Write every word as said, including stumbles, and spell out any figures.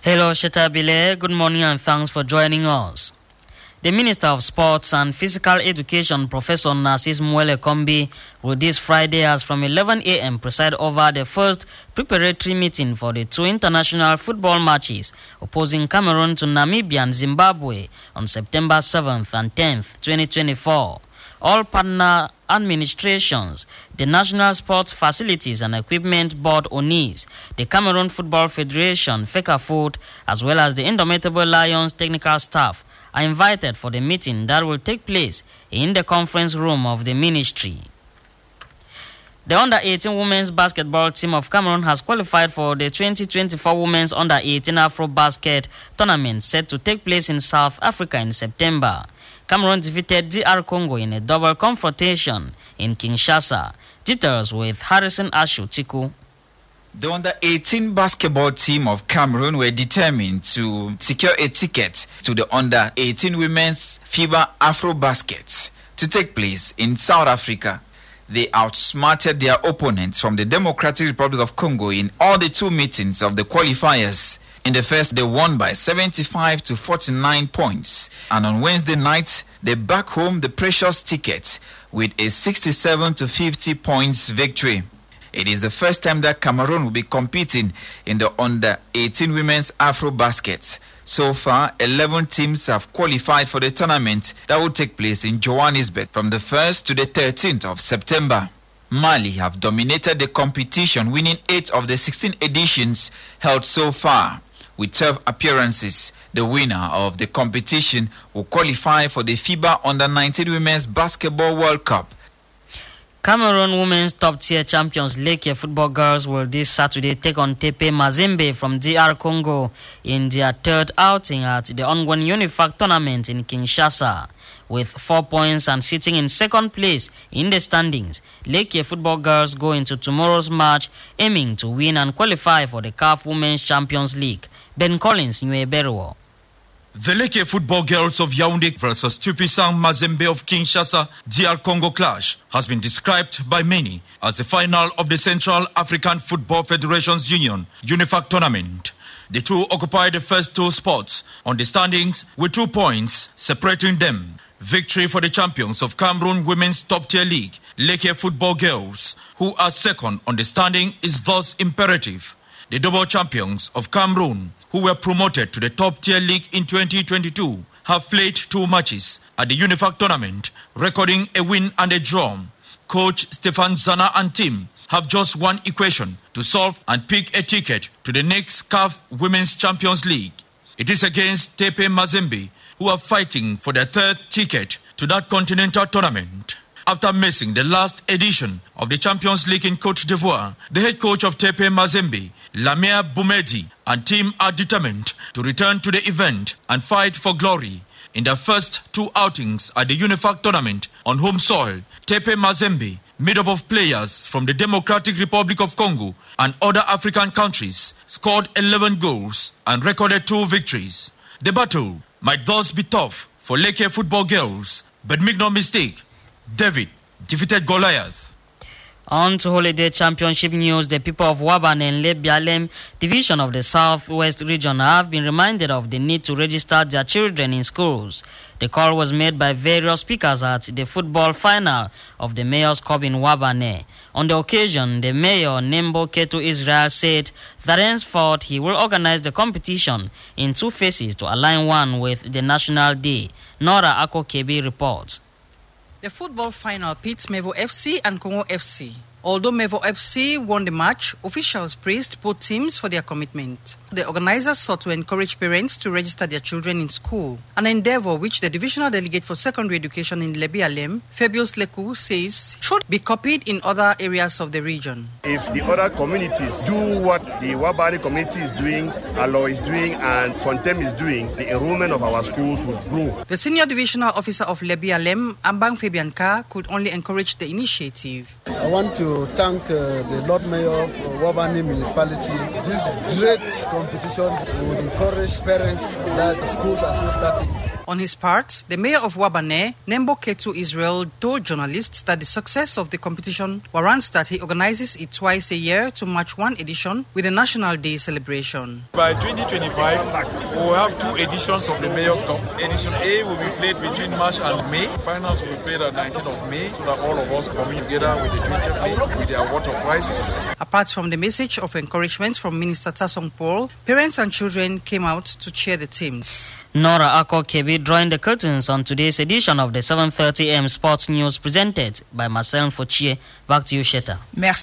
Hello, Shetabile. Good morning and thanks for joining us. The Minister of Sports and Physical Education, Professor Narcis Mwele Kombi, will this Friday as from eleven a m preside over the first preparatory meeting for the two international football matches opposing Cameroon to Namibia and Zimbabwe on September seventh and tenth, twenty twenty-four. All partner administrations, the National Sports Facilities and Equipment Board O N I S, the Cameroon Football Federation, FECAFOOT, as well as the Indomitable Lions technical staff are invited for the meeting that will take place in the conference room of the ministry. The under eighteen women's basketball team of Cameroon has qualified for the twenty twenty-four Women's under eighteen Afro-Basket tournament set to take place in South Africa in September. Cameroon defeated D R Congo in a double confrontation in Kinshasa. Details with Harrison Ashu Tiku. The under eighteen basketball team of Cameroon were determined to secure a ticket to the under eighteen Women's FIBA Afro-Basket to take place in South Africa. They outsmarted their opponents from the Democratic Republic of Congo in all the two meetings of the qualifiers. In the first, they won by seventy-five to forty-nine points. And on Wednesday night, they back home the precious ticket with a sixty-seven to fifty points victory. It is the first time that Cameroon will be competing in the under eighteen Women's Afro-Basket. So far, eleven teams have qualified for the tournament that will take place in Johannesburg from the first to the thirteenth of September. Mali have dominated the competition, winning eight of the sixteen editions held so far. With twelve appearances, the winner of the competition will qualify for the FIBA under nineteen Women's Basketball World Cup. Cameroon women's top-tier champions Leke Football Girls will this Saturday take on Tepe Mazembe from D R Congo in their third outing at the ongoing UNIFAC tournament in Kinshasa. With four points and sitting in second place in the standings, Leke Football Girls go into tomorrow's match aiming to win and qualify for the C A F Women's Champions League. Ben Collins, Nweberuo. The Leke Football Girls of Yaoundé versus Tupisang Mazembe of Kinshasa D R Congo clash has been described by many as the final of the Central African Football Federation's Union UNIFAC tournament. The two occupy the first two spots on the standings with two points separating them. Victory for the champions of Cameroon Women's Top-Tier League, Leke Football Girls, who are second on the standing, is thus imperative. The double champions of Cameroon, who were promoted to the top-tier league in twenty twenty-two, have played two matches at the UNIFAC tournament, recording a win and a draw. Coach Stefan Zana and team have just one equation to solve and pick a ticket to the next C A F Women's Champions League. It is against Tepe Mazembe, who are fighting for their third ticket to that continental tournament. After missing the last edition of the Champions League in Côte d'Ivoire, the head coach of Tepe Mazembe, Lamia Boumedi, and team are determined to return to the event and fight for glory. In their first two outings at the UNIFAC tournament on home soil, Tepe Mazembe, made up of players from the Democratic Republic of Congo and other African countries, scored eleven goals and recorded two victories. The battle might thus be tough for Leke Football Girls, but make no mistake, David defeated Goliath. On to holiday championship news, the people of Wabane and Lebialem division of the Southwest region have been reminded of the need to register their children in schools. The call was made by various speakers at the football final of the Mayor's Cup in Wabane. On the occasion, the mayor, Nembo Ketu Israel, said that henceforth he will organize the competition in two phases to align one with the National Day. Nora Akokebi reports. The football final pits Mevo F C and Congo F C. Although Mevo F C won the match, officials praised both teams for their commitment. The organizers sought to encourage parents to register their children in school, an endeavor which the divisional delegate for secondary education in Lebialem, Fabius Leku, says should be copied in other areas of the region. If the other communities do what the Wabane community is doing, Alo is doing, and Fontem is doing, the enrollment of our schools would grow. The senior divisional officer of Lebialem, Ambang Fabian Ka, could only encourage the initiative. I want to thank uh, the Lord Mayor of Wabane Municipality. This great competition, we would encourage parents that the schools are still starting. On his part, the mayor of Wabane, Nembo Ketu Israel, told journalists that the success of the competition warrants that he organizes it twice a year to match one edition with the National Day celebration. By twenty twenty-five, we will have two editions of the Mayor's Cup. Edition A will be played between March and May. Finals will be played on nineteenth of May, so that all of us come together with the twentieth May with the award of prizes. Apart from the message of encouragement from Minister Tasong Paul, parents and children came out to cheer the teams. Nora Ako Kebi drawing the curtains on today's edition of the seven thirty a m Sports News presented by Marcel Fochie. Back to you, Sheta. Merci.